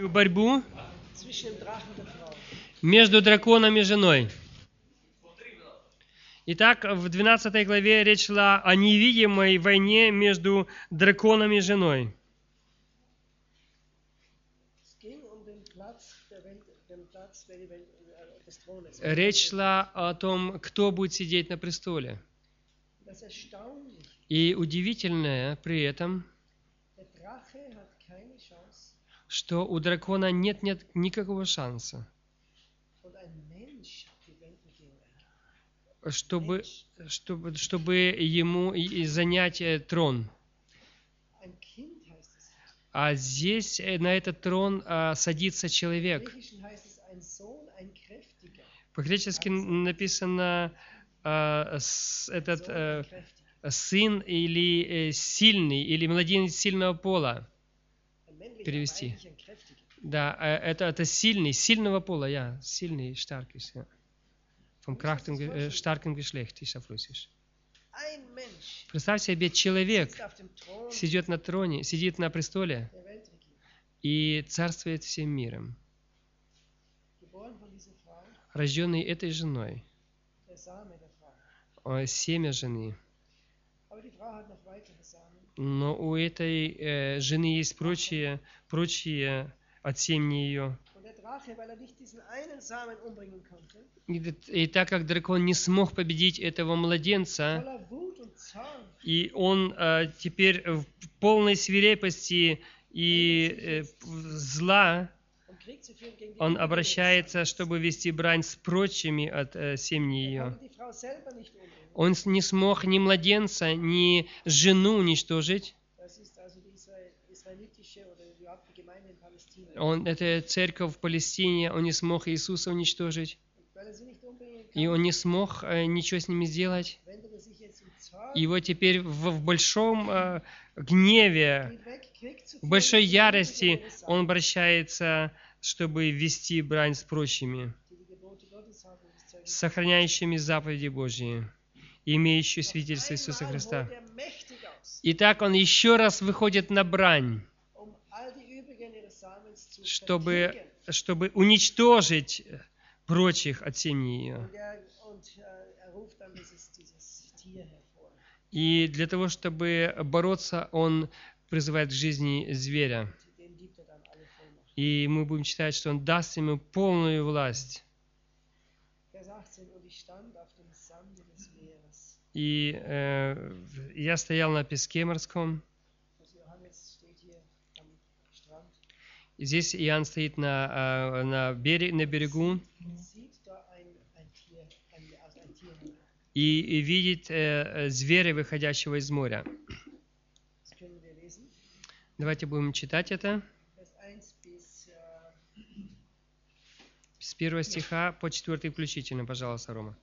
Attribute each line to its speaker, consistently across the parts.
Speaker 1: борьбу между драконом и женой. Итак, в 12 главе речь шла о невидимой войне между драконом и женой. Речь шла о том, кто будет сидеть на престоле. И удивительное при этом, что у дракона нет никакого шанса, чтобы ему занять трон. А здесь на этот трон садится человек. По-гречески написано этот сын или сильный, или младенец сильного пола. Перевести. Да, это сильный, сильного пола, ja, сильный, stark ist, ja. Vom starken Geschlecht, ist auf Russisch. Представь себе, человек сидит на троне, сидит на престоле и царствует всем миром, рожденный этой женой, семя жены. Но у этой жены есть прочие от семени ее. И так как дракон не смог победить этого младенца, и он теперь в полной свирепости и зла, он обращается, чтобы вести брань с прочими от семени ее. Он не смог ни младенца, ни жену уничтожить. Это церковь в Палестине, он не смог Иисуса уничтожить. И он не смог ничего с ними сделать. И вот теперь в большом гневе, в большой ярости он обращается, чтобы вести брань с прочими, сохраняющими заповеди Божьи, имеющие свидетельство Иисуса Христа. Итак, он еще раз выходит на брань, чтобы уничтожить прочих от семьи ее. И для того, чтобы бороться, он призывает к жизни зверя. И мы будем читать, что он даст ему полную власть. И я стоял на песке морском. Здесь Иоанн стоит на берегу и видит зверя, выходящего из моря. Давайте будем читать это. С 1 стиха по 4 включительно, пожалуйста, Рома.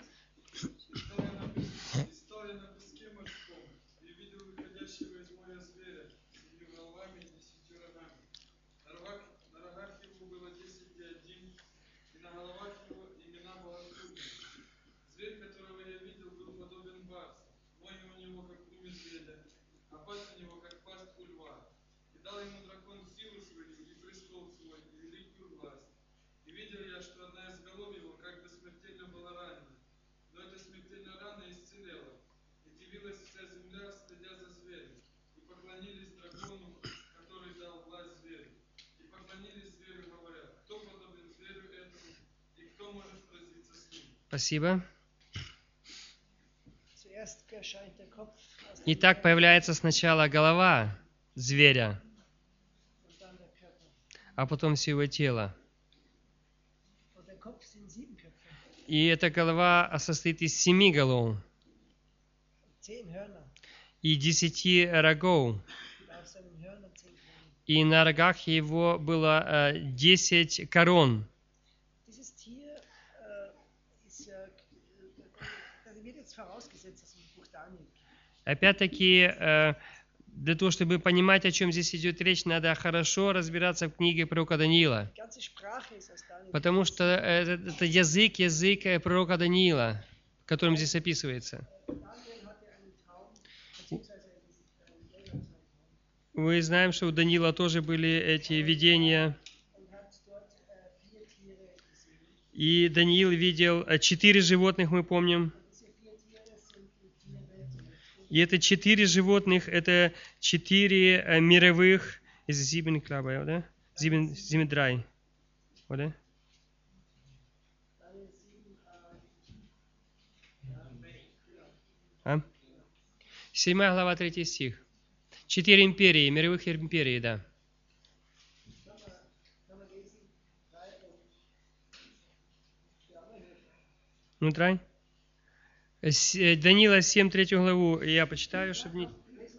Speaker 1: Спасибо. Итак, появляется сначала голова зверя, а потом все его тело. И эта голова состоит из 7 голов и 10 рогов. И на рогах его было 10 корон. Опять-таки, для того, чтобы понимать, о чем здесь идет речь, надо хорошо разбираться в книге пророка Даниила. Потому что это язык пророка Даниила, которым здесь описывается. Мы знаем, что у Даниила тоже были эти видения. И Даниил видел 4 животных, мы помним. И это 4 животных, это 4 мировых, из 7 Klaber, oder? 7-3, oder? А? 7 глава, 3 стих. 4 империи, мировых империй, да. Ну, трай. Даниила 7, 3 главу, я почитаю, чтобы не...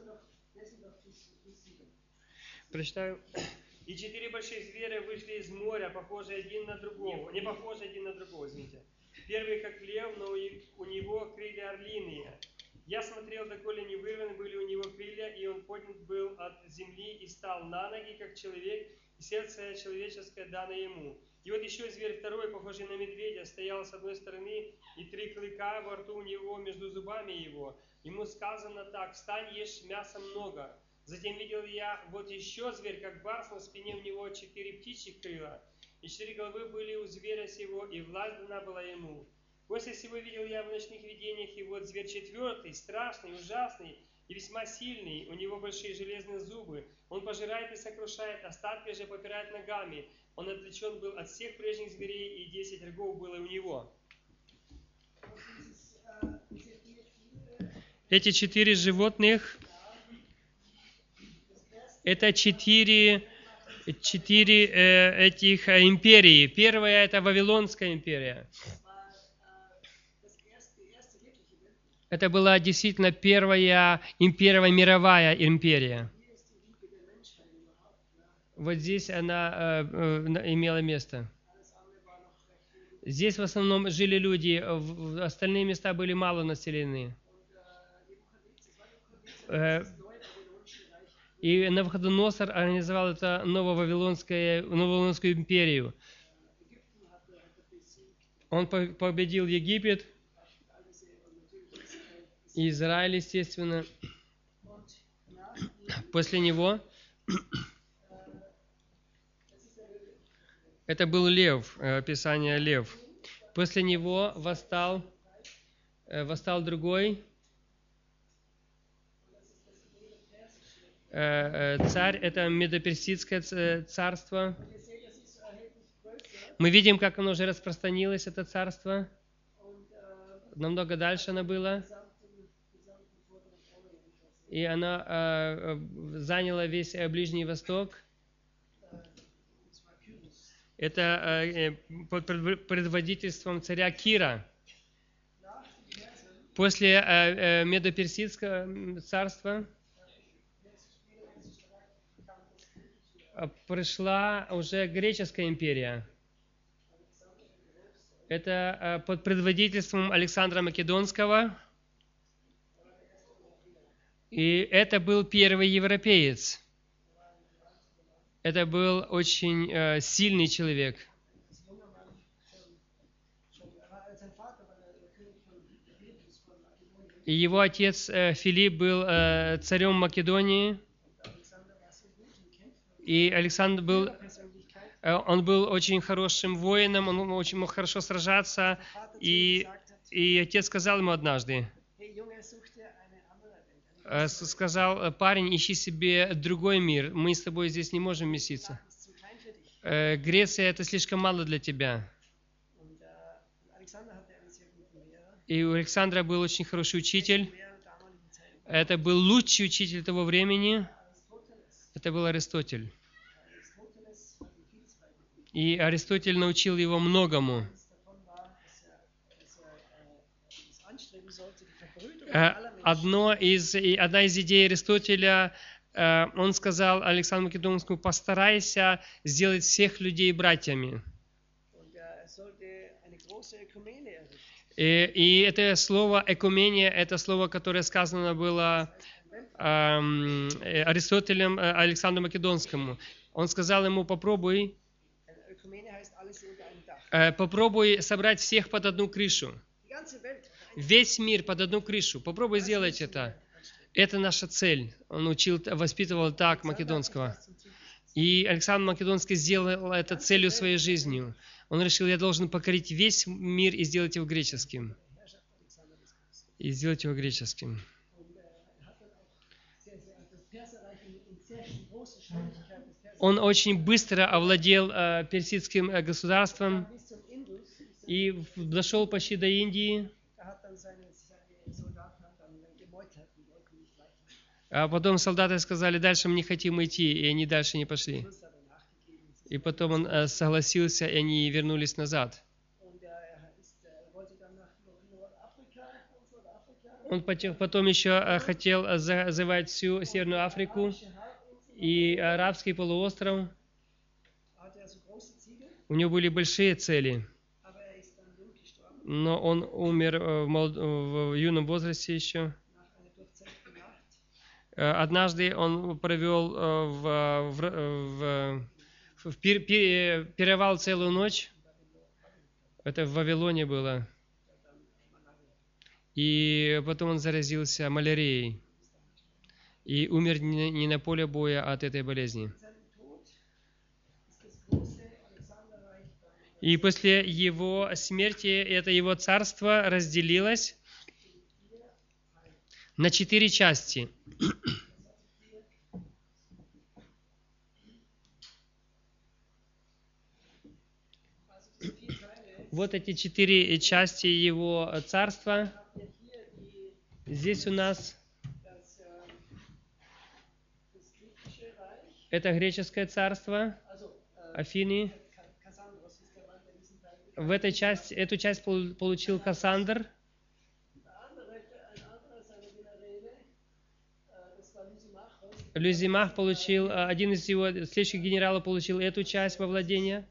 Speaker 1: Прочитаю. И 4 больших зверя вышли из моря, похожие один на другого. Не похожие один на другого, извините. Первый как лев, но у него крылья орлиные. Я смотрел, доколе не вырваны были у него крылья, и он поднят был от земли и стал на ноги, как человек, и сердце человеческое дано ему. И вот еще зверь второй, похожий на медведя, стоял с одной стороны, и 3 клыка во рту у него между зубами его. Ему сказано так: встань, ешь мяса много. Затем видел я вот еще зверь, как барс, на спине у него 4 птичьих крыла, и 4 головы были у зверя сего, и власть дана была ему. После всего видел я в ночных видениях, и вот зверь 4, страшный, ужасный и весьма сильный, у него большие железные зубы. Он пожирает и сокрушает, остатки же попирает ногами. Он отличен был от всех прежних зверей, и 10 рогов было у него. Эти 4 животных, это 4 этих империи. Первая — это Вавилонская империя. Это была действительно первая мировая империя. Вот здесь она имела место. Здесь в основном жили люди, остальные места были мало населены. И Навуходоносор организовал это Нововавилонскую империю. Он победил Египет, Израиль, естественно. После него это был лев, описание лев. После него восстал другой царь, это Медоперсидское царство. Мы видим, как оно уже распространилось, это царство. Намного дальше оно было. И оно заняло весь Ближний Восток. Это под предводительством царя Кира. После Медоперсидского царства пришла уже Греческая империя. Это под предводительством Александра Македонского. И это был первый европеец. Это был очень сильный человек. И его отец Филипп был царем Македонии. И Александр был очень хорошим воином, он очень мог хорошо сражаться. И отец сказал ему однажды, сказал: парень, ищи себе другой мир, мы с тобой здесь не можем вместиться. Греция — это слишком мало для тебя. И у Александра был очень хороший учитель. Это был лучший учитель того времени. Это был Аристотель. И Аристотель научил его многому. Одна из идей Аристотеля, он сказал Александру Македонскому: постарайся сделать всех людей братьями. И это слово «экумения», это слово, которое сказано было Аристотелем Александру Македонскому. Он сказал ему: попробуй собрать всех под одну крышу. Весь мир под одну крышу. Попробуй сделать это. Это наша цель. Он воспитывал так Македонского. И Александр Македонский сделал это целью своей жизни. Он решил, я должен покорить весь мир и сделать его греческим. И сделать его греческим. Он очень быстро овладел персидским государством и дошел почти до Индии. А потом солдаты сказали, дальше мы не хотим идти, и они дальше не пошли. И потом он согласился, и они вернулись назад. Он потом еще хотел завоевать всю Северную Африку и Арабский полуостров. У него были большие цели. Но он умер в юном возрасте еще. Однажды он пировал целую ночь. Это в Вавилоне было. И потом он заразился малярией. И умер не на поле боя от этой болезни. И после его смерти это его царство разделилось на 4 части. Вот эти 4 части его царства. Здесь у нас это греческое царство, Афины. Эту часть получил Кассандр. Лизимах получил, один из его следующих генералов получил эту часть во владение.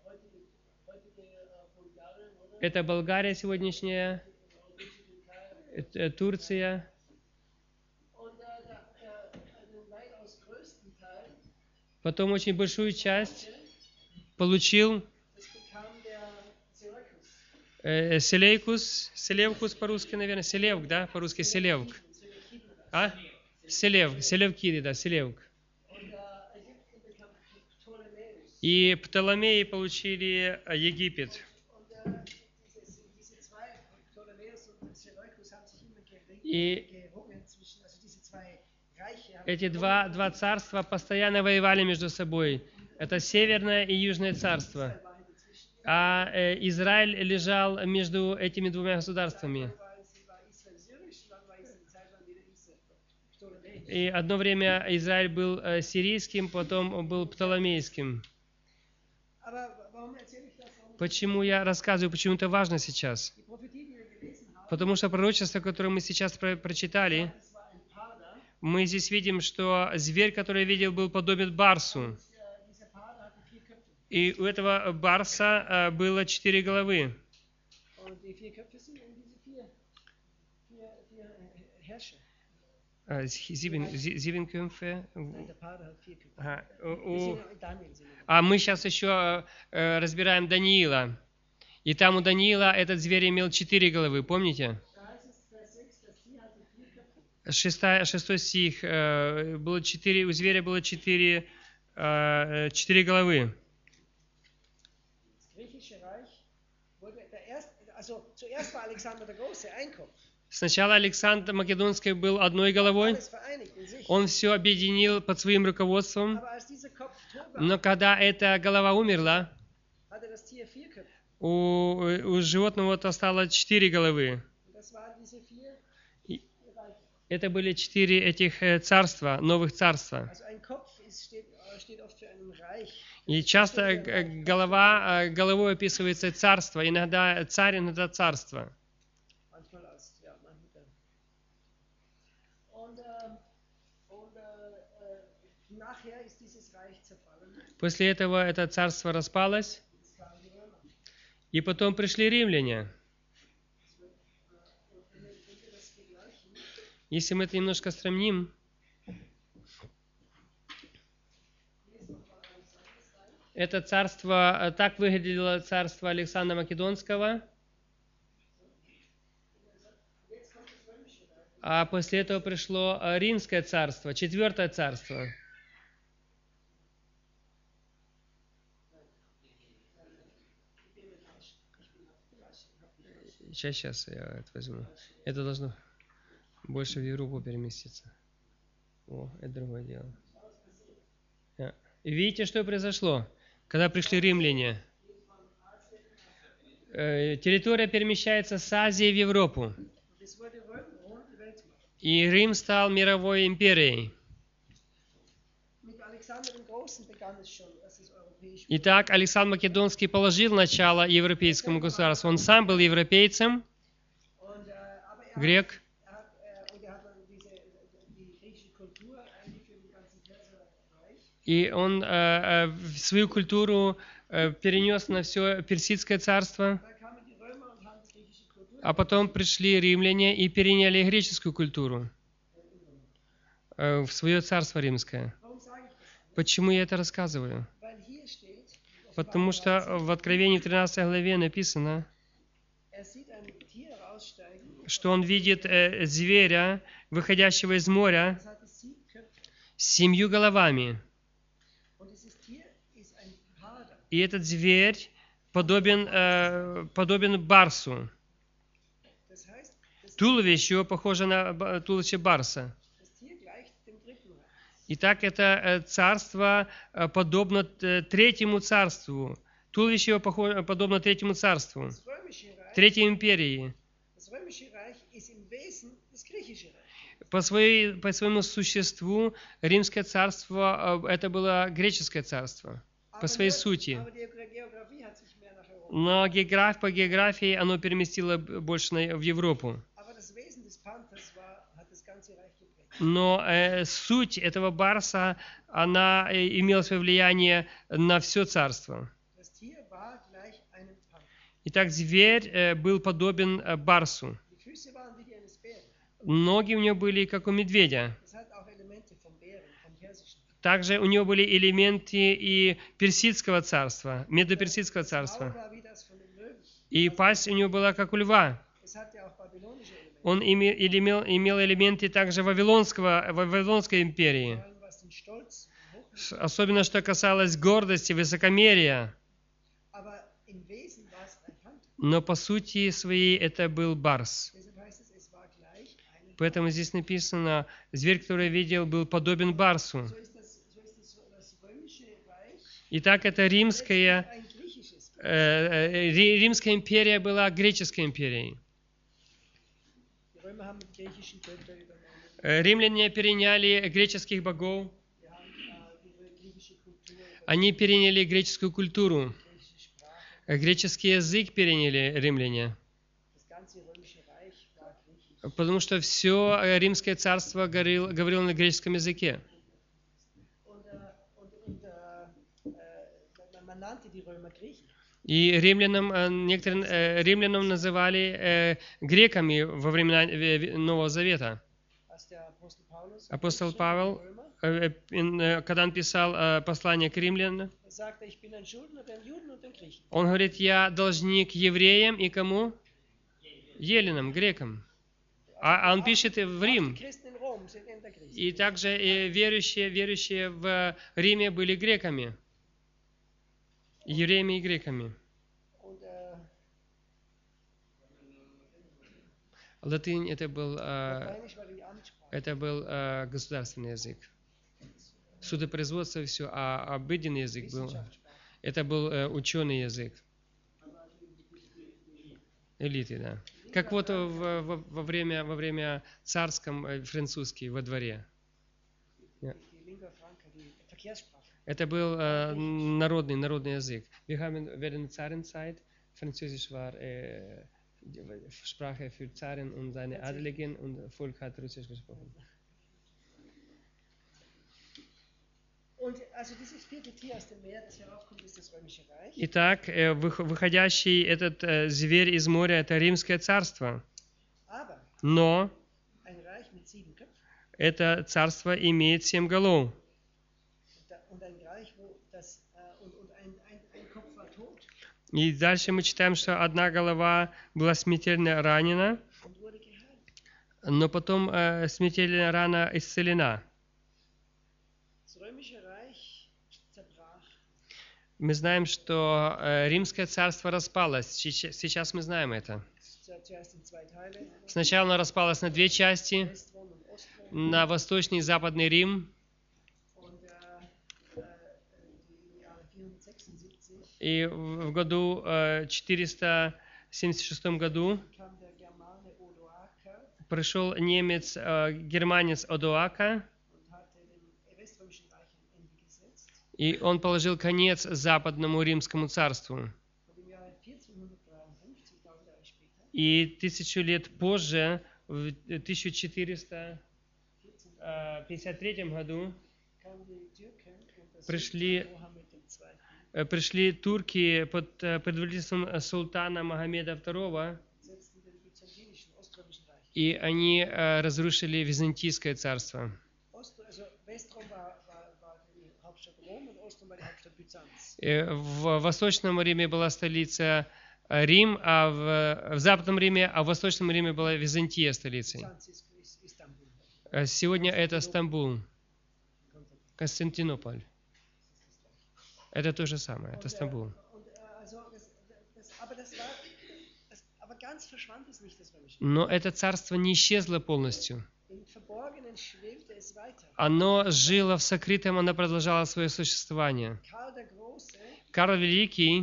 Speaker 1: Это Болгария сегодняшняя, Турция. Потом очень большую часть получил Селевкус по-русски, наверное, Селевк, да, по-русски Селевк. А? Селевкиды, да, Селевк. И Птоломеи получили Египет. И эти два царства постоянно воевали между собой. Это Северное и Южное царство. А Израиль лежал между этими двумя государствами. И одно время Израиль был сирийским, потом был птоломейским. Почему я рассказываю, почему это важно сейчас? Потому что пророчество, которое мы сейчас прочитали, мы здесь видим, что зверь, который я видел, был подобен барсу. И у этого барса было 4 головы. Sieben Köpfe. А мы сейчас еще разбираем Даниила. И там у Даниила этот зверь имел 4 головы, помните? 6 стих. Было 4, у зверя было 4 головы. Сначала Александр Македонский был одной головой, он все объединил под своим руководством, но когда эта голова умерла, у животного стало 4 головы. Это были 4 этих царства, новых царства. И часто головой описывается царство, иногда царь, иногда царство. После этого это царство распалось, и потом пришли римляне. Если мы это немножко сравним, это царство, так выглядело царство Александра Македонского, а после этого пришло Римское царство, 4-е царство. Сейчас я это возьму. Это должно больше в Европу переместиться. О, это другое дело. И видите, что произошло, когда пришли римляне? Территория перемещается с Азии в Европу. И Рим стал мировой империей. Итак, Александр Македонский положил начало европейскому государству. Он сам был европейцем, грек. И он свою культуру перенес на все Персидское царство. А потом пришли римляне и переняли греческую культуру в свое царство римское. Почему я это рассказываю? Потому что в Откровении 13 главе написано, что он видит зверя, выходящего из моря, с 7 головами. И этот зверь подобен барсу. Туловище его похоже на туловище барса. Итак, это царство подобно третьему царству. Туловище его подобно третьему царству, третьей империи. По своему существу Римское царство это было греческое царство, по своей сути. Но по географии оно переместило больше в Европу. Но суть этого барса, она имела свое влияние на все царство. Итак, зверь был подобен барсу. Ноги у него были, как у медведя. Также у него были элементы и персидского царства, медоперсидского царства. И пасть у него была, как у льва. Он имел элементы также Вавилонской империи. Особенно, что касалось гордости, высокомерия. Но по сути своей это был барс. Поэтому здесь написано, зверь, который я видел, был подобен барсу. Итак, это Римская империя была греческой империей. Римляне переняли греческих богов. Они переняли греческую культуру. Греческий язык переняли римляне. Потому что все Римское царство говорило на греческом языке. И некоторые римлянам называли греками во времена Нового Завета. Апостол Павел, когда он писал послание к римлянам, он говорит, я должник евреям и кому? Еленам, грекам. А он пишет в Рим. И также верующие в Риме были греками. Евреями и греками. Латынь это был государственный язык. Судопроизводство и все, а обыденный язык был. Это был ученый язык. Элиты, да. Как вот во время царском французский во дворе. Это был народный язык. Während der Zarenzeit, Französisch war Sprache für Zaren und seine Adeligen und Volk hat Russisch gesprochen. Итак, выходящий этот зверь из моря, это Римское царство. Но это царство имеет 7 голов. И дальше мы читаем, что одна голова была смертельно ранена, но потом смертельная рана исцелена. Мы знаем, что Римское царство распалось. Сейчас мы знаем это. Сначала она распалась на две части, на Восточный и Западный Рим. И в году 476 году пришел немец, германец Одоака, и он положил конец Западному Римскому царству. И 1000 лет позже, в 1453 году, пришли турки под предводительством султана Магомеда II, и они разрушили Византийское царство. В Восточном Риме была столица Рим, а в Западном Риме, а в Восточном Риме была Византия столицей. Сегодня это Стамбул, Константинополь. Это то же самое, это Стамбул. Но это царство не исчезло полностью. Оно жило в сокрытом, оно продолжало свое существование. Карл Великий,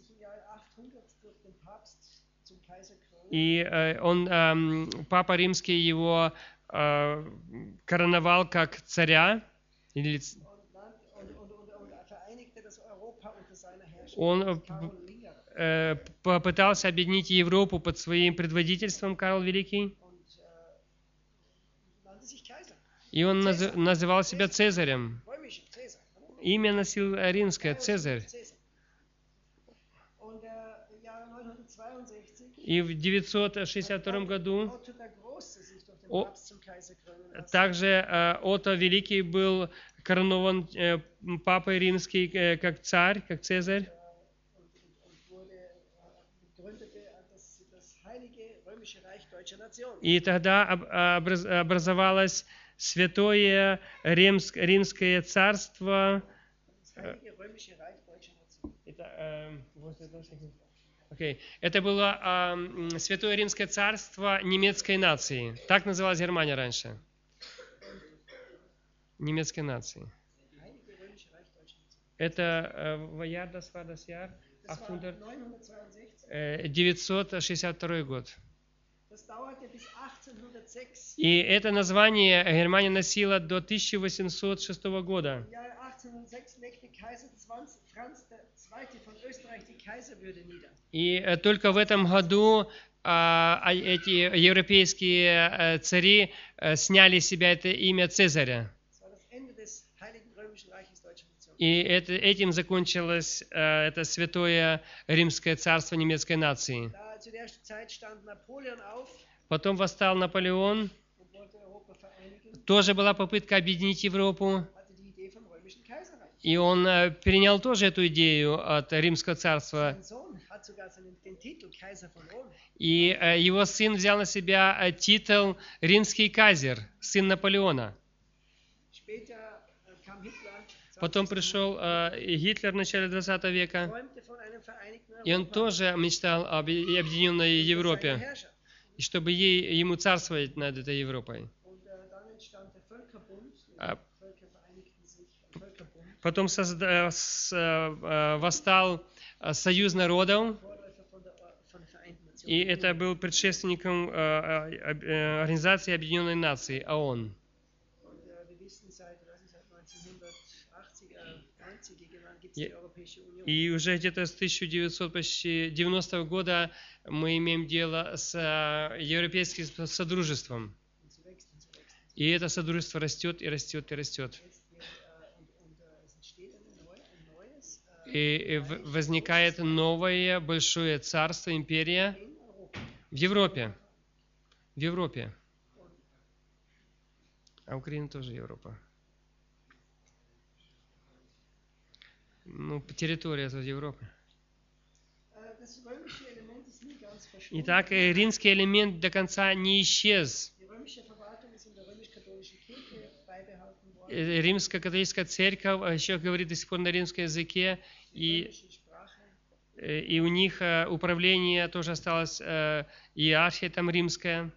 Speaker 1: и Папа Римский его короновал как царя, он попытался объединить Европу под своим предводительством, Карл Великий, и он называл себя Цезарем. Имя носил римское, Цезарь. И в 962 году также Отто Великий был коронован Папой Римский как царь, как Цезарь. И тогда образовалось Святое Римское царство. Это было Святое Римское царство немецкой нации. Так называлась Германия раньше. Немецкой нации. Это 962 год. И это название Германия носила до 1806 года. И только в этом году эти европейские цари сняли с себя это имя Цезаря. И этим закончилось это Святое Римское царство немецкой нации. Потом восстал Наполеон. Тоже была попытка объединить Европу. И он перенял тоже эту идею от Римского царства. И его сын взял на себя титул «Римский казер», сын Наполеона. Потом пришел Гитлер в начале 20 века, и он тоже мечтал об объединенной Европе, и чтобы ему царствовать над этой Европой. Потом восстал Союз народов, и это был предшественником Организации Объединенной Нации, ООН. И уже где-то с 1990 года мы имеем дело с Европейским Содружеством. И это Содружество растет и растет и растет. И возникает новое большое царство, империя в Европе. В Европе. А Украина тоже Европа. Ну, территория Европы. Итак, римский элемент до конца не исчез. Римско-католическая церковь еще говорит до сих пор на римском языке, и И у них управление тоже осталось, иерархия там римская.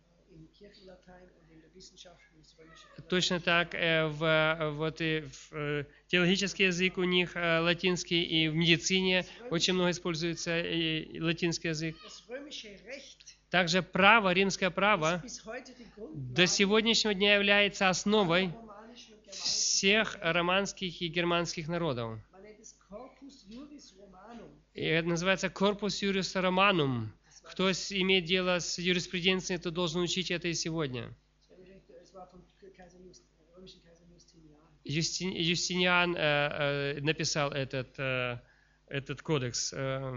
Speaker 1: Точно так в теологический язык у них латинский, и в медицине очень много используется латинский язык. Также право, римское право до сегодняшнего дня является основой всех романских и германских народов. И это называется Corpus Juris Romanum. Кто имеет дело с юриспруденцией, то должен учить это и сегодня. Юстиниан написал этот кодекс.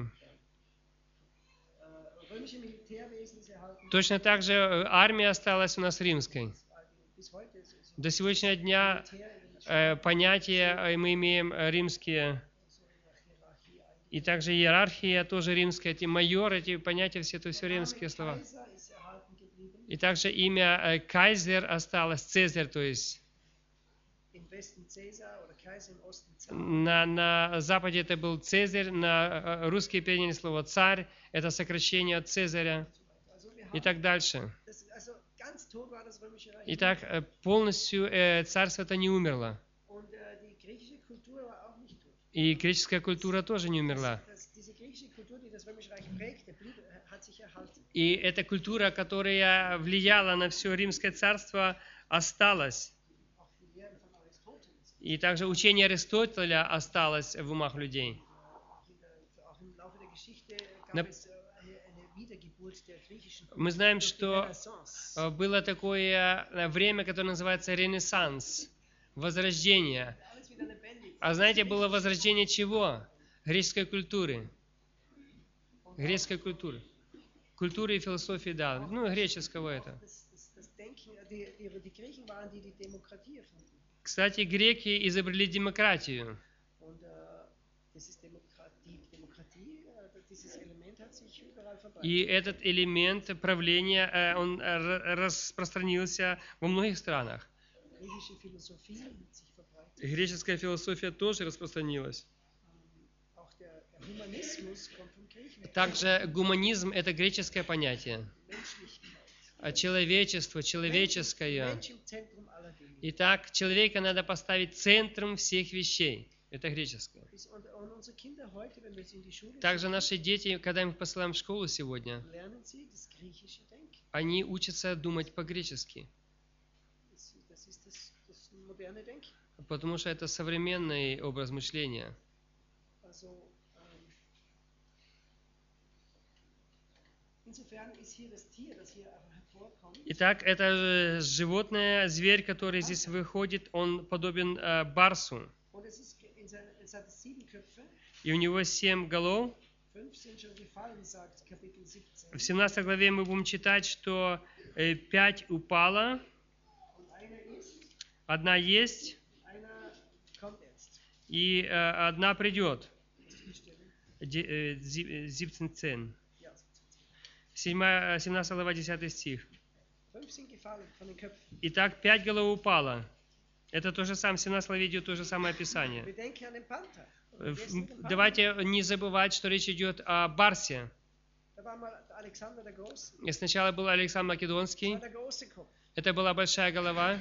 Speaker 1: Точно так же армия осталась у нас римской. До сегодняшнего дня понятия мы имеем римские. И также иерархия тоже римская. Эти майор, эти понятия, все это все римские слова. И также имя кайзер осталось, Цезарь, то есть. На Западе это был Цезарь, на русский переняли слово царь, это сокращение от Цезаря и так дальше. Итак, полностью царство это не умерло. И греческая культура тоже не умерла. И эта культура, которая влияла на все римское царство, осталась. И также учение Аристотеля осталось в умах людей. Мы знаем, что было такое время, которое называется Ренессанс, Возрождение. А знаете, было возрождение чего? Греческой культуры. Греческой культуры. Культуры и философии, да. Ну, греческого это. Кстати, греки изобрели демократию. И этот элемент правления, он распространился во многих странах. Греческая философия тоже распространилась. Также гуманизм – это греческое понятие. Человечество, человеческое. Итак, человека надо поставить центром всех вещей. Это греческое. Также наши дети, когда мы их посылаем в школу сегодня, они учатся думать по-гречески. Потому что это современный образ мышления. Итак, это животное, зверь, который здесь выходит, он подобен барсу. И у него 7 голов. В 17 главе мы будем читать, что 5 упало, 1 есть, и 1 придет. 17. 17 глава, 10 стих. Итак, 5 голов упало. Это то же самое, в 17 главе идет то же самое описание. Давайте не забывать, что речь идет о барсе. И сначала был Александр Македонский. Это была большая голова.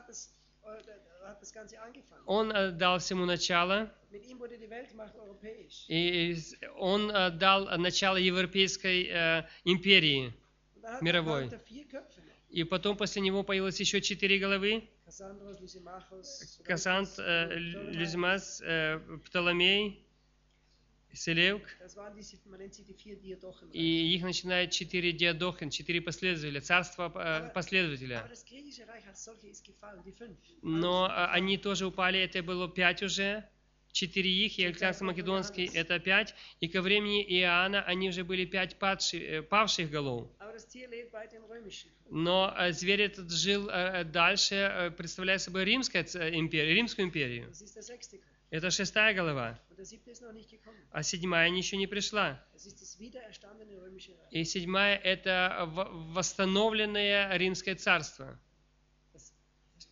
Speaker 1: Он дал всему начало. И он дал начало Европейской империи мировой. И потом после него появилось еще 4 головы. Кассандр, Лизимас, Птоломей, Селевк. И их начинает 4 диадохин, 4 последователя, царства последователя. Но они тоже упали, это было 5 уже. 4 их, и Александр Македонский это 5. И ко времени Иоанна они уже были 5 павших голов. Но зверь этот жил дальше, представляя собой Римскую империю. Это 6 голова. А 7 еще не пришла. И 7 это восстановленное Римское царство.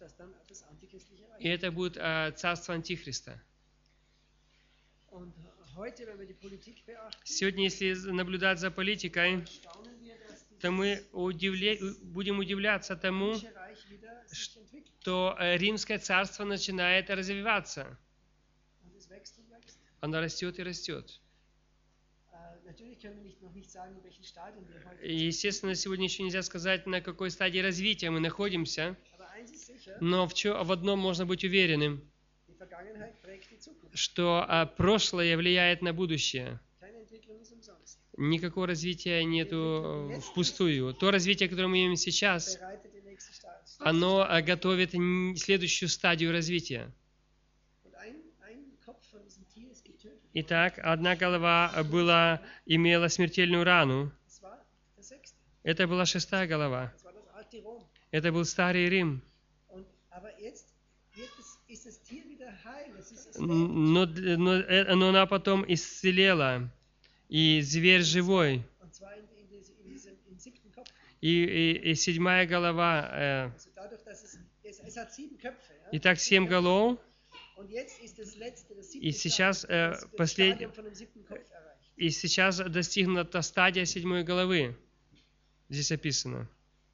Speaker 1: И это будет царство Антихриста. Сегодня, если наблюдать за политикой, то мы будем удивляться тому, что Римское царство начинает развиваться. Оно растет и растет. И, естественно, сегодня еще нельзя сказать, на какой стадии развития мы находимся, но в одном можно быть уверенным, что прошлое влияет на будущее. Никакого развития нету впустую. То развитие, которое мы имеем сейчас, оно готовит следующую стадию развития. Итак, одна голова имела смертельную рану. Это была 6-я голова. Это был Старый Рим. Но она потом исцелела. И зверь живой. И 7-я голова. Итак, 7 голов. И сейчас достигнута стадия 7-й головы. Здесь описано.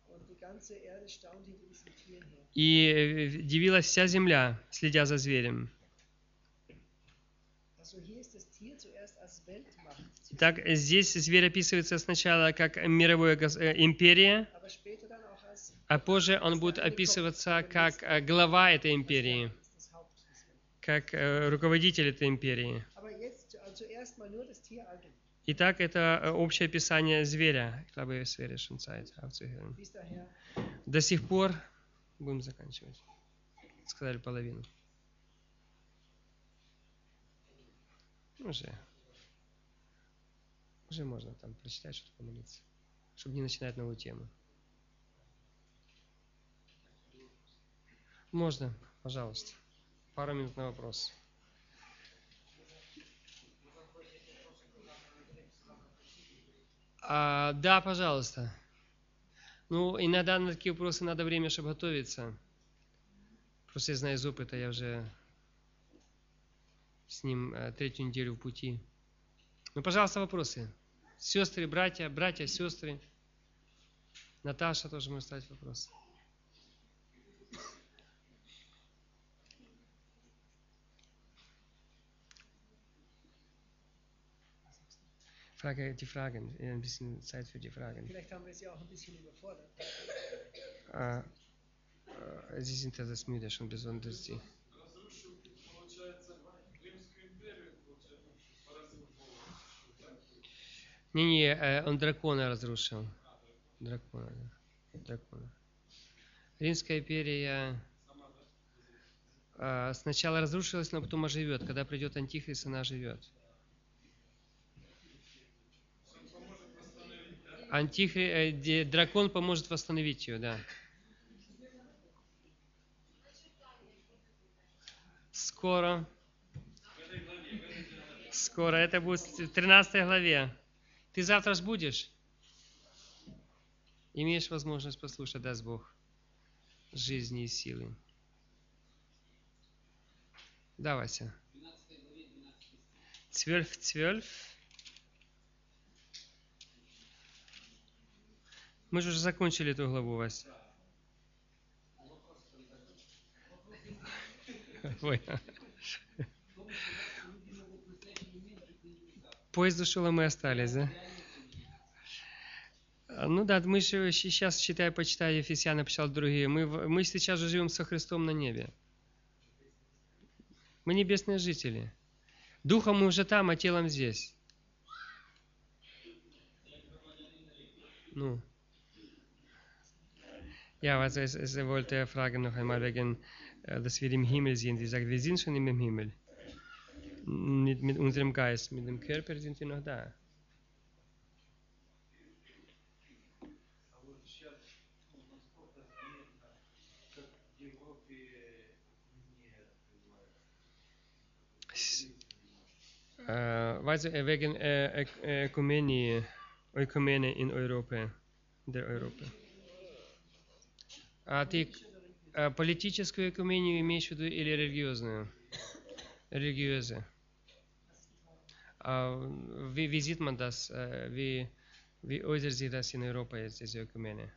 Speaker 1: И дивилась вся земля, следя за зверем. Так, здесь зверь описывается сначала как мировая империя, а позже он будет описываться как глава этой империи, как руководитель этой империи. Итак, это общее описание зверя. До сих пор будем заканчивать. Сказали половину. Уже можно там прочитать, что-то помолиться, чтобы не начинать новую тему. Можно, пожалуйста. Пару минут на вопрос. Да, пожалуйста. Иногда на такие вопросы надо время, чтобы готовиться. Просто я знаю из опыта, я уже с ним 3-ю неделю в пути. Пожалуйста, вопросы. Сестры, братья, сестры. Наташа тоже может ставить вопрос. Die Fragen, ein bisschen Zeit für die Fragen.
Speaker 2: Vielleicht haben wir sie auch ein bisschen überfordert.
Speaker 1: Sie sind etwas müde, schon besonders die. Не, он дракона разрушил. Дракона. Римская империя сначала разрушилась, но потом оживет. Когда придет Антихрист, она оживет. Дракон поможет восстановить ее, да. Скоро. Это будет в 13 главе. Ты завтра ж будешь? Имеешь возможность послушать, даст Бог, жизни и силы. Да, Вася. 12. Мы же уже закончили эту главу, Вася. Поезд ушел, а мы остались, да? Да, мы же сейчас, почитая Ефесяна, почитал другие, мы сейчас же живем со Христом на небе. Мы небесные жители. Духом мы уже там, а телом здесь. Ja, also es wollte fragen noch einmal wegen, dass wir im Himmel sind. Ich sage, wir sind schon im Himmel. Mit unserem Geist, mit dem Körper sind wir noch da. Wegen Ökumene in Europa, der Europa. А ты политическую экумению имеешь в виду или религиозную? Религиозную. Wie sieht man das? Wie äußert sich das in Europa jetzt, diese Ökumene?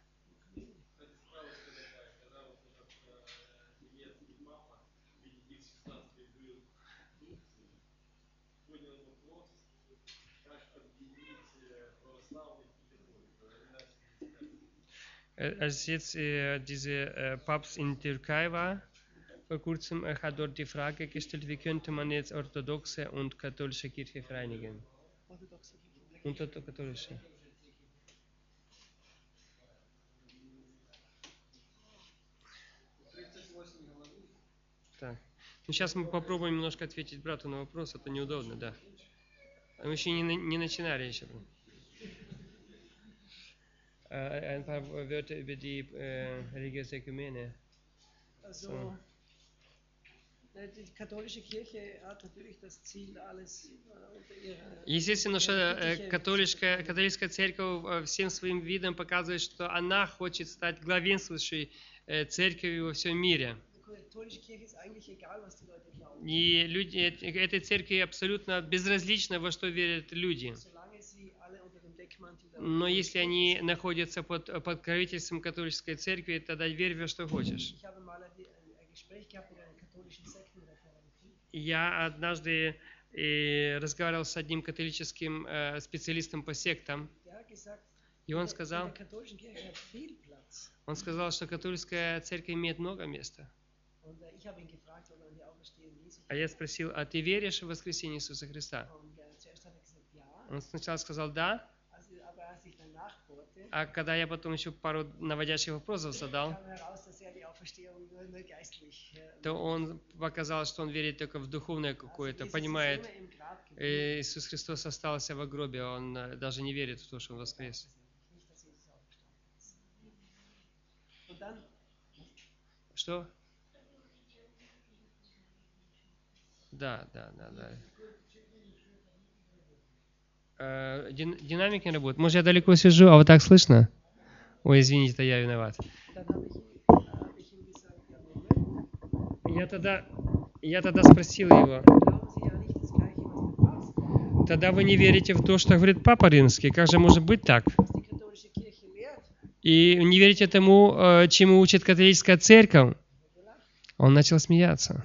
Speaker 1: Als jetzt dieser Papst in Türkei war, vor kurzem, er hat dort die Frage gestellt, wie könnte man jetzt orthodoxe und katholische Kirche vereinigen? Und katholische. Так. Ну, сейчас мы попробуем немножко ответить брату на вопрос, это неудобно, да. Мы еще не начинали еще. Ein paar Wörter über die religiöse Ökumene.
Speaker 2: Also, die katholische Kirche hat natürlich das Ziel, alles unter ihrer...
Speaker 1: Естественно, что католическая церковь всем своим видом показывает, что она хочет стать главенствующей церковью во всем мире. И люди, этой церкви абсолютно безразлично, во что верят люди. Но если они находятся под покровительством католической церкви, тогда верь во что хочешь. Я однажды разговаривал с одним католическим специалистом по сектам, и он сказал, что католическая церковь имеет много места. А я спросил, а ты веришь в воскресение Иисуса Христа? Он сначала сказал «да», а когда я потом еще пару наводящих вопросов задал, то он показал, что он верит только в духовное какое-то, понимает, Иисус Христос остался в гробе, он даже не верит в то, что он воскрес. Что? Да. Динамик не работает. Может, я далеко сижу, а вот так слышно? Ой, извините, это я виноват. Я тогда спросил его, тогда вы не верите в то, что говорит Папа Римский, как же может быть так? И не верите тому, чему учит католическая церковь? Он начал смеяться.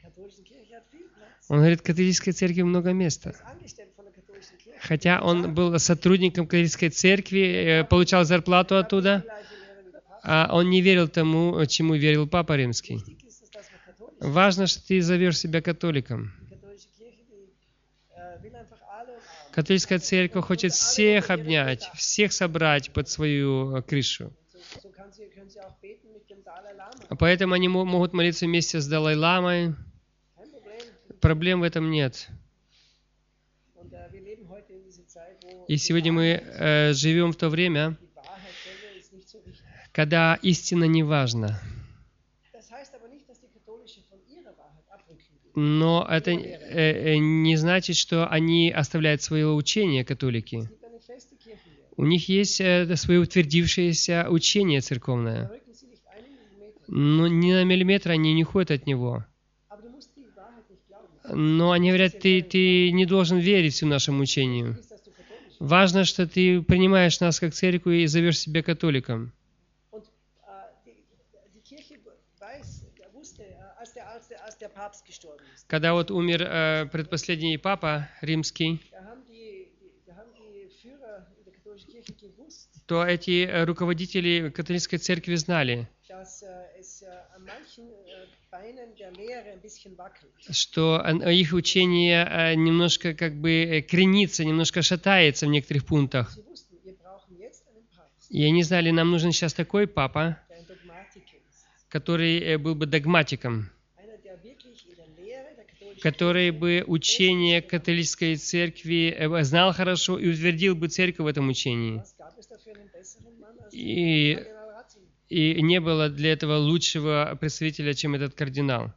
Speaker 1: Он говорит, католической церкви много места. Хотя он был сотрудником католической церкви, получал зарплату оттуда, а он не верил тому, чему верил Папа Римский. Важно, что ты зовешь себя католиком. Католическая церковь хочет всех обнять, всех собрать под свою крышу. Поэтому они могут молиться вместе с Далай-ламой. Проблем в этом нет. И сегодня мы живем в то время, когда истина не важна. Но это не значит, что они оставляют свое учение, католики. У них есть свое утвердившееся учение церковное. Но ни на миллиметр они не уходят от него. Но они говорят, ты не должен верить всему нашему учению. Важно, что ты принимаешь нас как церковь и зовешь себя католиком. Когда вот умер предпоследний папа римский, то эти руководители католической церкви знали, что их учение немножко как бы кренится, немножко шатается в некоторых пунктах. И они знали, нам нужен сейчас такой папа, который был бы догматиком, который бы учение католической церкви знал хорошо и утвердил бы церковь в этом учении. И не было для этого лучшего представителя, чем этот кардинал.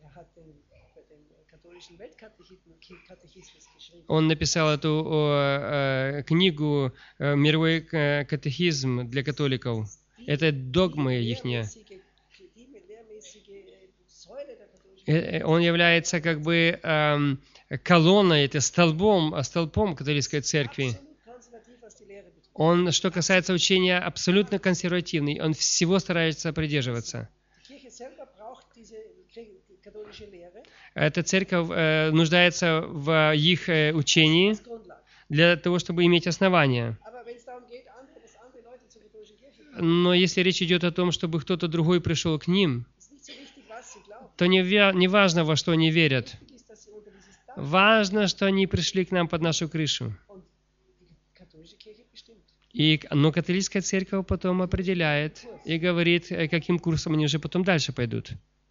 Speaker 1: Он написал эту книгу «Мировой катехизм для католиков». Это догмы ихние. Он является как бы колонной, это столбом католической церкви.
Speaker 2: Absolut konservativ, was die Lehre betrifft.
Speaker 1: Он, что касается учения, абсолютно консервативный. Он всего старается придерживаться.
Speaker 2: Die Kirche selber braucht diese katholische Lehre
Speaker 1: Эта церковь нуждается в их учении
Speaker 2: als Grundlage.
Speaker 1: для того, чтобы иметь основания.
Speaker 2: Aber wenn es darum geht, dass andere Leute zur katholischen Kirche kommen,
Speaker 1: Но если речь идет о том, чтобы кто-то другой пришел к ним,
Speaker 2: ist nicht so wichtig, was sie glauben.
Speaker 1: то не важно, во что они верят.
Speaker 2: Wichtig ist, dass sie unter dieses Dach
Speaker 1: Важно, что они пришли к нам под нашу крышу.
Speaker 2: und die katholische Kirche bestimmt.
Speaker 1: Но католическая церковь потом определяет и говорит, каким курсом они уже потом дальше пойдут.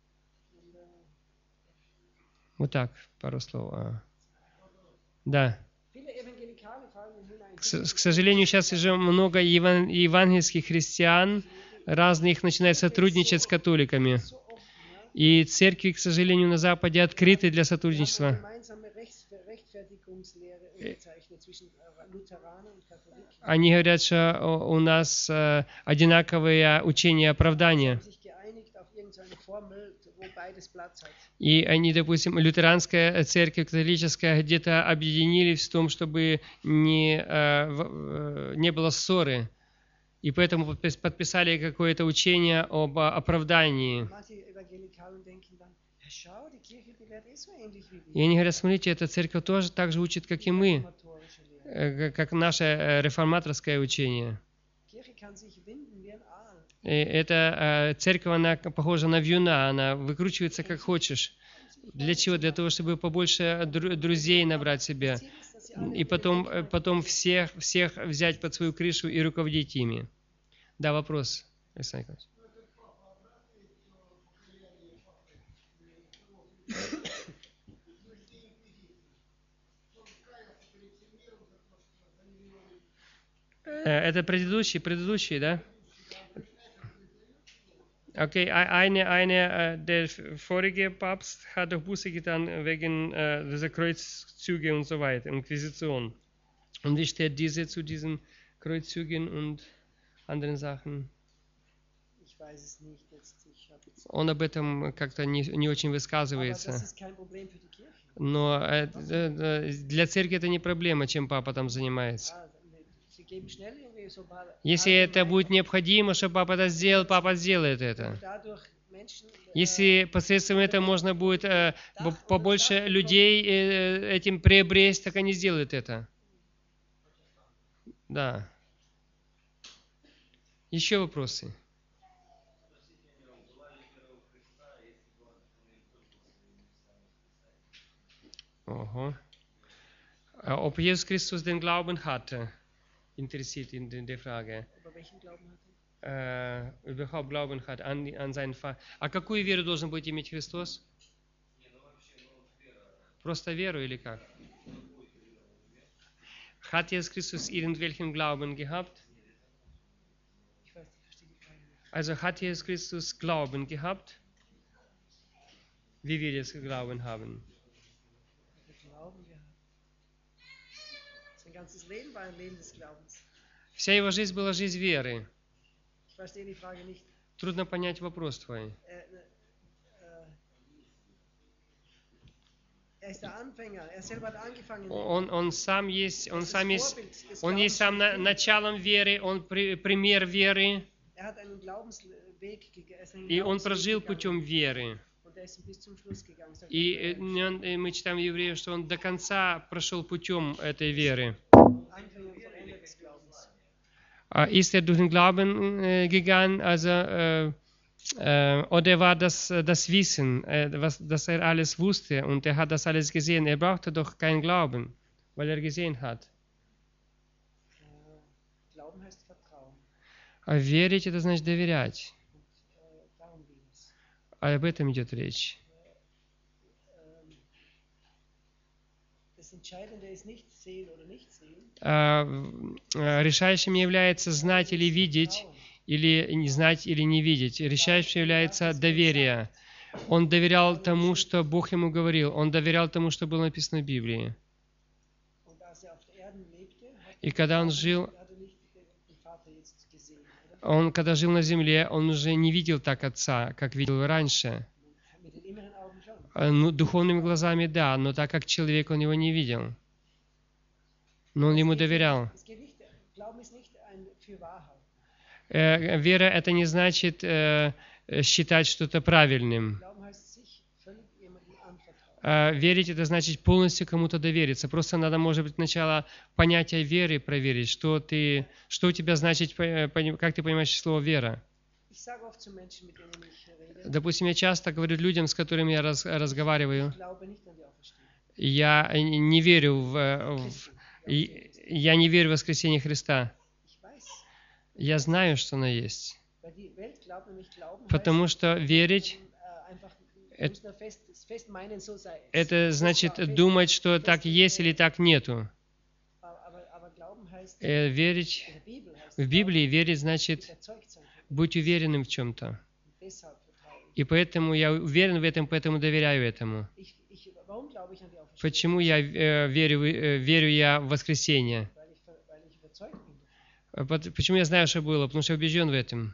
Speaker 1: Вот так, пару слов. Да.
Speaker 2: Viele Evangelikale fallen hinein.
Speaker 1: К сожалению, сейчас уже много евангельских христиан разных начинают сотрудничать с католиками.
Speaker 2: So oft, ja.
Speaker 1: И церкви, к сожалению, на Западе открыты для сотрудничества.
Speaker 2: Gemeinsame Rechtfertigungslehre unterzeichnet zwischen Lutheranern und Katholiken.
Speaker 1: Они говорят, что у нас одинаковые учения оправдания.
Speaker 2: Sich geeinigt auf irgendeine Formel, wo beides Platz hat.
Speaker 1: И они, допустим, лютеранская церковь, католическая, где-то объединились в том, чтобы не было ссоры. И поэтому подписали какое-то учение об оправдании.
Speaker 2: Manche Evangelikalen denken dann, ja schau, die Kirche, die lehrt so ähnlich wie
Speaker 1: И
Speaker 2: wir.
Speaker 1: они говорят, смотрите, эта церковь тоже так же учит, как и мы,
Speaker 2: Reformatorische Lehre.
Speaker 1: как наше реформаторское учение.
Speaker 2: Die Kirche kann sich winden wie ein Aal.
Speaker 1: И эта церковь, она похожа на вьюна, она выкручивается как хочешь. Для чего? Для того, чтобы побольше друзей набрать себе.
Speaker 2: Ziel ist, dass sie alle
Speaker 1: И потом всех взять под свою крышу и руководить ими. Да, вопрос, Александр Николаевич. Это предыдущий, да? Okay, der vorige Papst hat doch Buße getan wegen dieser Kreuzzüge und so weiter, Inquisition. Und wie steht diese zu diesen Kreuzzügen und anderen Sachen?
Speaker 2: Ich weiß es nicht jetzt. Ich habe jetzt.
Speaker 1: Он об этом как-то не очень
Speaker 2: Aber das
Speaker 1: высказывается.
Speaker 2: ist kein Problem für die Kirche.
Speaker 1: Но для церкви это не проблема, чем папа там занимается.
Speaker 2: Ja, sie geben schnell irgendwie so ein paar
Speaker 1: Если это будет необходимо, чтобы папа это сделал, папа сделает это.
Speaker 2: dadurch Menschen
Speaker 1: Если посредством этого можно будет побольше людей этим приобрести, так они сделают это. Да. Еще вопросы? Ого. Ob Jesus Christus den Glauben hatte, interessiert ihn die Frage.
Speaker 2: über welchen Glauben hat er?
Speaker 1: Überhaupt Glauben hat an seinen Vater. А какую веру должен быть иметь Христос? Просто веру или как? Hat Jesus Christus irgendwelchen Glauben gehabt?
Speaker 2: Ich weiß, ich verstehe die Frage nicht.
Speaker 1: Also hat Jesus Christus Glauben gehabt? Wie wir jetzt Glauben haben?
Speaker 2: Wir glauben gehabt. Sein ganzes Leben war ein Leben des Glaubens.
Speaker 1: Вся его жизнь была жизнь веры.
Speaker 2: Ich verstehe die Frage nicht.
Speaker 1: Трудно понять вопрос твой.
Speaker 2: Er ist der Anfänger. Er selber hat angefangen.
Speaker 1: Он сам есть
Speaker 2: Vorbild des
Speaker 1: он есть сам
Speaker 2: Glaubens.
Speaker 1: началом веры, он пример веры,
Speaker 2: Er hat einen Glaubensweg gegangen.
Speaker 1: и он прожил путем веры.
Speaker 2: Und er ist bis zum Schluss gegangen. Sagt
Speaker 1: И мы читаем в Евреев, что он до конца pрошел путем этой веры.
Speaker 2: Anfänger und Vollender des Glaubens.
Speaker 1: Ist er durch den Glauben gegangen, also oder war das Wissen, dass er alles wusste und er hat das alles gesehen? Er brauchte doch keinen Glauben, weil er gesehen hat.
Speaker 2: Glauben heißt Vertrauen.
Speaker 1: А верить — это значит доверять.
Speaker 2: Darum ging es.
Speaker 1: Об этом идет речь.
Speaker 2: Das Entscheidende ist nicht sehen oder nicht sehen.
Speaker 1: Решающим является знать или видеть, или не знать или не видеть. Решающим является доверие. Он доверял тому, что Бог ему говорил. Он доверял тому, что было написано в Библии.
Speaker 2: Und als er auf der Erde lebte,
Speaker 1: И когда он жил,
Speaker 2: hat er nicht den Vater jetzt gesehen. Oder?
Speaker 1: когда жил на земле, он уже не видел так Отца, как видел раньше.
Speaker 2: Mit den inneren Augen schon.
Speaker 1: Ну, духовными глазами, да, но так как человек, он его не видел. Но он ему доверял.
Speaker 2: Es geht nicht, Glauben ist nicht ein für Wahrheit.
Speaker 1: Вера — это не значит считать что-то правильным.
Speaker 2: Glauben heißt sich völlig jemandem anvertrauen.
Speaker 1: Верить — это значит полностью кому-то довериться. Просто надо, может быть, сначала понятие веры проверить, что у тебя значит, как ты понимаешь слово «вера».
Speaker 2: Ich sage oft zu Menschen, mit denen ich rede,
Speaker 1: Допустим, я часто говорю людям, с которыми я разговариваю,
Speaker 2: ich glaube nicht an die Auferstehung.
Speaker 1: я не верю я не верю в воскресение Христа.
Speaker 2: Ich weiß,
Speaker 1: Я знаю, что оно есть.
Speaker 2: weil die Welt glaubt nämlich, Glauben
Speaker 1: Потому
Speaker 2: heißt,
Speaker 1: что верить
Speaker 2: einfach, muss nur fest meinen, so sei es.
Speaker 1: это значит
Speaker 2: Fest-
Speaker 1: думать, что так есть или так нету.
Speaker 2: aber Glauben heißt,
Speaker 1: Верить
Speaker 2: in der Bibel heißt
Speaker 1: в Библии, верить значит
Speaker 2: überzeugt sein.
Speaker 1: быть уверенным в чем-то.
Speaker 2: Deshalb vertraue ich.
Speaker 1: И поэтому я уверен в этом, поэтому доверяю этому.
Speaker 2: Warum glaube ich an die Auferstehung?
Speaker 1: Почему я верю я в воскресение?
Speaker 2: Weil ich überzeugt bin.
Speaker 1: Почему я знаю, что было? Потому что я убежден в этом.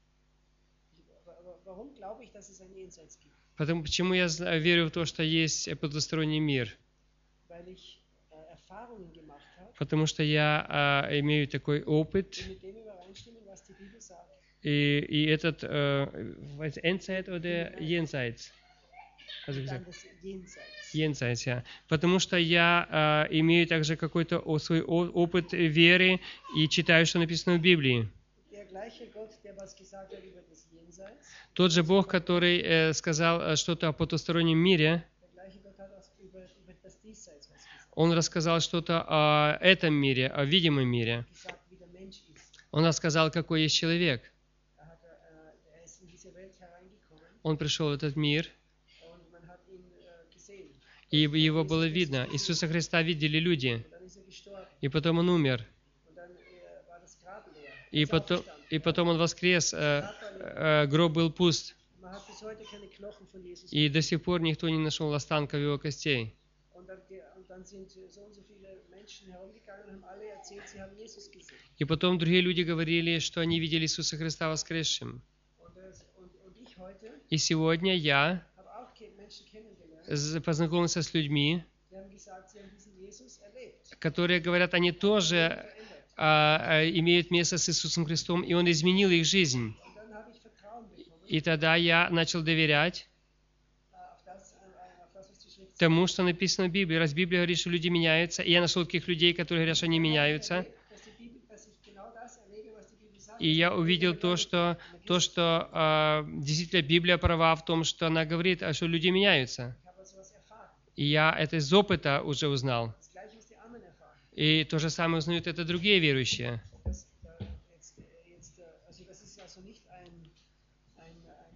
Speaker 2: Warum glaube ich, dass es ein Jenseits gibt?
Speaker 1: Почему я верю в то, что есть потусторонний мир?
Speaker 2: Weil ich Erfahrungen gemacht habe,
Speaker 1: Потому что я имею такой опыт,
Speaker 2: die mit dem übereinstimmen, was die Bibel sagt.
Speaker 1: и этот Endzeit oder Jenseits? Also
Speaker 2: Dann
Speaker 1: gesagt,
Speaker 2: das Jenseits.
Speaker 1: Jenseits, ja. Потому что я имею также какой-то свой опыт веры и читаю, что написано в Библии.
Speaker 2: Der gleiche Gott, der was gesagt hat über das Jenseits,
Speaker 1: Тот же Бог, который сказал что-то о потустороннем мире,
Speaker 2: der gleiche Gott hat auch über das Diesseits was gesagt.
Speaker 1: Он рассказал что-то о этом мире, о видимом мире.
Speaker 2: Gesagt, wie der Mensch ist.
Speaker 1: Он рассказал, какой есть человек.
Speaker 2: Er ist in diese Welt hereingekommen
Speaker 1: Он пришел в этот мир,
Speaker 2: und man hat ihn gesehen.
Speaker 1: и его было видно. Иисуса Христа видели люди,
Speaker 2: Und dann ist er gestorben
Speaker 1: и потом Он умер,
Speaker 2: und dann war das Grab leer.
Speaker 1: и потом Он воскрес, гроб был пуст,
Speaker 2: Man hat bis heute keine Knochen von Jesus.
Speaker 1: и до сих пор никто не нашел останков его костей.
Speaker 2: Und dann sind so und so viele Menschen herumgegangen und haben alle erzählt, sie haben Jesus gesehen.
Speaker 1: И потом другие люди говорили, что они видели Иисуса Христа воскресшим.
Speaker 2: Und ich heute
Speaker 1: И сегодня я
Speaker 2: habe auch Menschen kennengelernt,
Speaker 1: познакомился с людьми,
Speaker 2: die haben gesagt, sie haben diesen Jesus erlebt.
Speaker 1: которые говорят, они тоже имеют место с Иисусом Христом, и Он изменил их жизнь.
Speaker 2: Und dann habe ich Vertrauen bekommen
Speaker 1: И тогда я начал доверять
Speaker 2: auf das, was die Schrift sagt.
Speaker 1: тому, что написано в Библии. Раз Библия говорит, что люди меняются, и я нашел таких людей, которые говорят, что они меняются,
Speaker 2: Dass ich genau das erlebe, was die Bibel sagt.
Speaker 1: и я увидел то, что действительно Библия права в том, что она говорит, что люди меняются.
Speaker 2: Ich habe also was erfahren.
Speaker 1: И я это из опыта уже узнал.
Speaker 2: Das gleiche ist die anderen erfahren.
Speaker 1: И то же самое узнают это другие верующие.
Speaker 2: Also das ist also nicht ein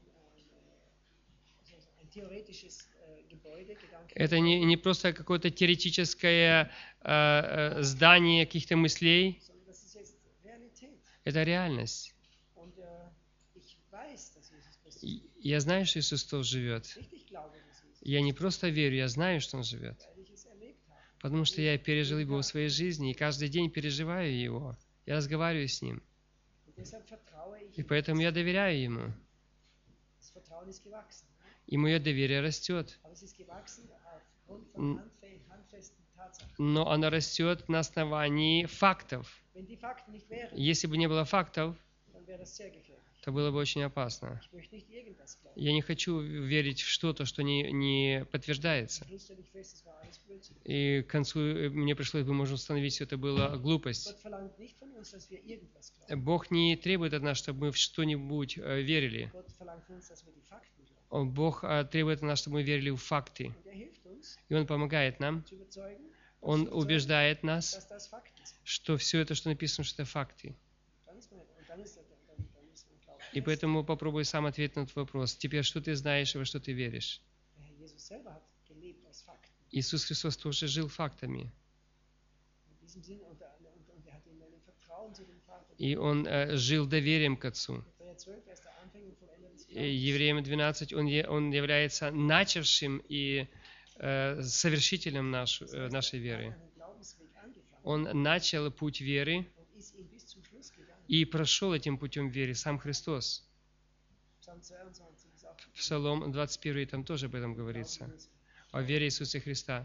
Speaker 2: theoretisches Gebäude, Gedanke.
Speaker 1: Это не просто какое-то теоретическое здание каких-то мыслей,
Speaker 2: Sondern das ist jetzt Realität.
Speaker 1: это реальность.
Speaker 2: Und ich weiß, dass Jesus Christus
Speaker 1: И я знаю, что Иисус тоже живет.
Speaker 2: richtig glaube, dass Jesus,
Speaker 1: Я не просто верю, я знаю, что Он живет.
Speaker 2: weil ich es erlebt habe.
Speaker 1: Потому что я пережил его в своей жизни, и каждый день переживаю его. Я разговариваю с ним.
Speaker 2: Und deshalb vertraue ich.
Speaker 1: И поэтому я доверяю ему.
Speaker 2: Das Vertrauen ist gewachsen.
Speaker 1: И мое доверие растет.
Speaker 2: Aber es ist gewachsen aufgrund von handfesten Tatsachen.
Speaker 1: Но оно растет на основании фактов.
Speaker 2: Wenn die Fakten nicht wären,
Speaker 1: Если бы не было фактов,
Speaker 2: dann wäre das sehr gefährlich.
Speaker 1: то было бы очень опасно.
Speaker 2: Ich möchte nicht irgendwas glauben.
Speaker 1: Я не хочу верить в что-то, что не подтверждается.
Speaker 2: Am Schluss stelle ich fest, es war alles Blödsinn.
Speaker 1: И к концу мне пришлось бы, можно установить, что это была глупость.
Speaker 2: Gott verlangt nicht von uns, dass wir irgendwas glauben.
Speaker 1: Бог не требует от нас, чтобы мы в что-нибудь верили.
Speaker 2: Gott verlangt von uns, dass wir die Fakten glauben.
Speaker 1: Бог требует от нас, чтобы мы верили в факты.
Speaker 2: Und er hilft uns,
Speaker 1: И Он помогает нам.
Speaker 2: zu überzeugen,
Speaker 1: Он убеждает нас,
Speaker 2: dass das Fakten sind.
Speaker 1: что все это, что написано, что это факты.
Speaker 2: Dann ist mein Glaube.
Speaker 1: И поэтому попробуй сам ответить на этот вопрос. Теперь, что ты знаешь и во что ты веришь?
Speaker 2: Der Herr Jesus selber hat gelebt aus Fakten.
Speaker 1: Иисус Христос тоже жил фактами.
Speaker 2: In diesem Sinn, und er hat in einem Vertrauen zu dem Vater.
Speaker 1: И Он жил доверием к Отцу.
Speaker 2: Hebräer 12, er ist der Anfänger und Vollender des
Speaker 1: И
Speaker 2: Glaubens.
Speaker 1: Евреям 12, он является начавшим и совершителем нашей
Speaker 2: Er
Speaker 1: веры.
Speaker 2: hat einen Glaubensweg angefangen
Speaker 1: Он начал путь веры
Speaker 2: und ist ihn bis zum Schluss gegangen.
Speaker 1: и прошел этим путем веры сам Христос.
Speaker 2: Psalm 22 ist auch
Speaker 1: В Псалом 21, там тоже об этом говорится. О вере Иисуса Христа.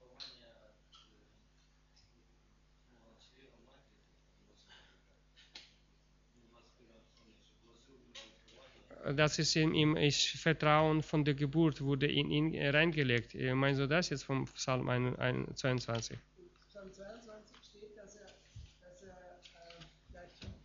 Speaker 1: Das ist in ihm, Vertrauen von der Geburt wurde in ihn reingelegt. Meinst du das jetzt vom Psalm 22?
Speaker 2: Psalm 22 steht, dass er vielleicht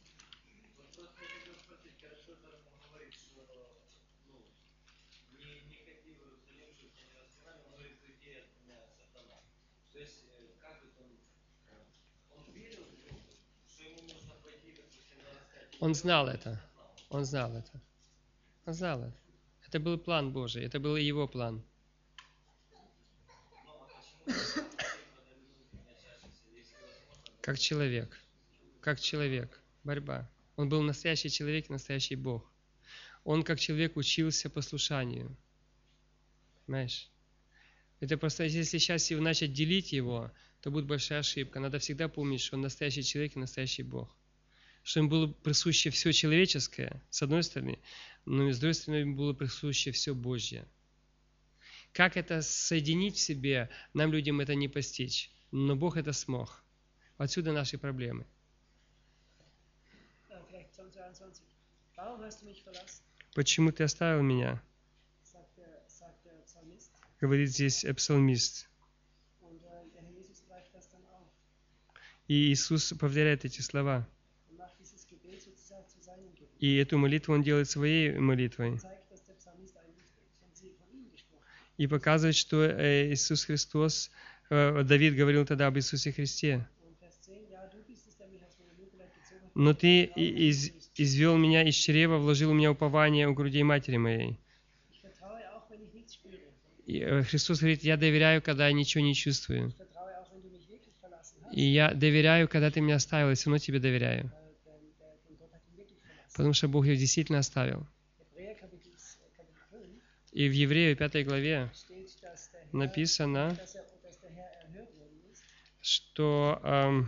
Speaker 1: Он знал это. Он знал это. Он знал это. Это был план Божий. Это был его план. Как человек. Как человек. Борьба. Он был настоящий человек и настоящий Бог. Он как человек учился послушанию. Понимаешь? Это просто, если сейчас начать делить его, то будет большая ошибка. Надо всегда помнить, что он настоящий человек и настоящий Бог. Что ему было присуще все человеческое, с одной стороны, но с другой стороны, ему было присуще все Божье. Как это соединить в себе, нам, людям, это не постичь. Но Бог это смог. Отсюда наши проблемы. Почему ты оставил меня? Говорит здесь псалмист. И Иисус повторяет эти слова. И эту молитву он делает своей молитвой. И показывает, что Иисус Христос, Давид говорил тогда об Иисусе Христе. Но ты извел меня из чрева, вложил у меня упование у грудей матери моей. И Христос говорит, я доверяю, когда я ничего не чувствую. И я доверяю, когда ты меня оставил, и все равно тебе доверяю. Потому что Бог его действительно оставил. И в Еврею 5 главе написано, что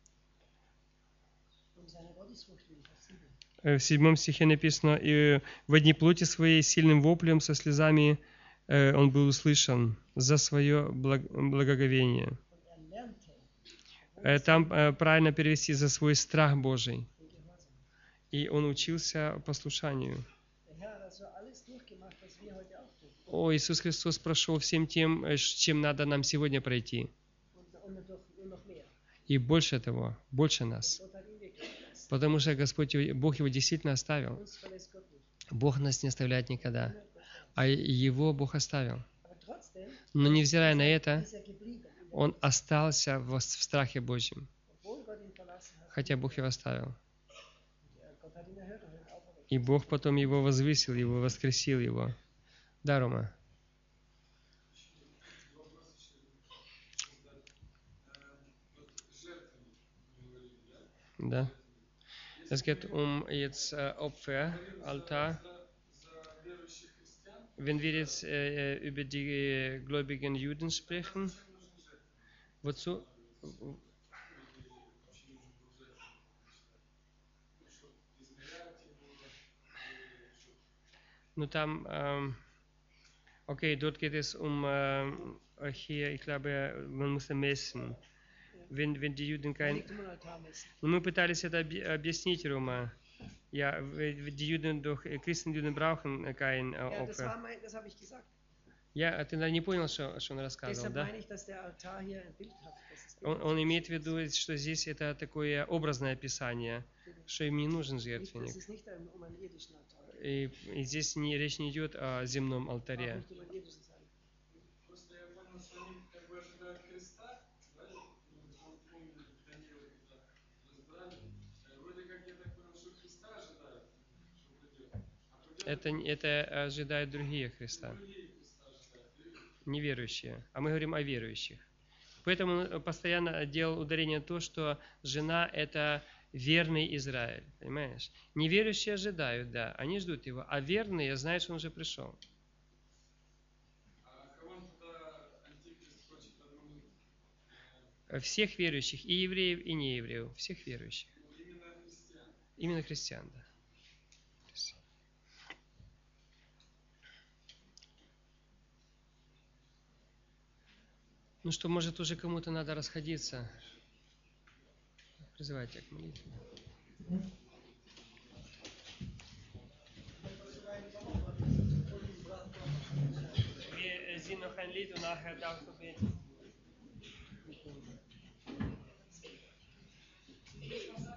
Speaker 1: в 7 стихе написано, «И во дни плоти своей сильным воплем со слезами он был услышан за свое благоговение». Там правильно перевести «за свой страх Божий». И он учился послушанию. О, Иисус Христос прошел всем тем, чем надо нам сегодня пройти. И больше того, больше нас. Потому что Господь, Бог его действительно оставил. Бог нас не оставляет никогда. А его Бог оставил. Но невзирая на это, он остался в страхе Божьем. Хотя Бог его оставил. И Бог потом его возвысил, его воскресил его. Да, Рома? Да. Es geht jetzt Opfer, Altar. Wenn wir jetzt über die gläubigen Juden sprechen, wozu? Ну там, okay, dort geht es hier, ich glaube, man muss messen. Wenn die Juden kein... Мы пытались это объяснить, Рома. Die Juden doch, Christenjuden brauchen kein Opfer. Ja, ты не понял, что он рассказывал, да? Он имеет в виду, что здесь это такое образное описание, что им не нужен жертвенник. И здесь речь не идет о земном алтаре. Это ожидают другие Христа, неверующие. А мы говорим о верующих. Поэтому он постоянно делал ударение на то, что жена – это верный Израиль. Понимаешь? Неверующие ожидают, да, они ждут его. А верные знают, что он уже пришел. Всех верующих, и евреев, и неевреев. Всех верующих. Именно христиан, да. Ну что, может, уже кому-то надо расходиться. Призывайте к молитве. Wir singen noch ein Lied und nachher darfst du beten.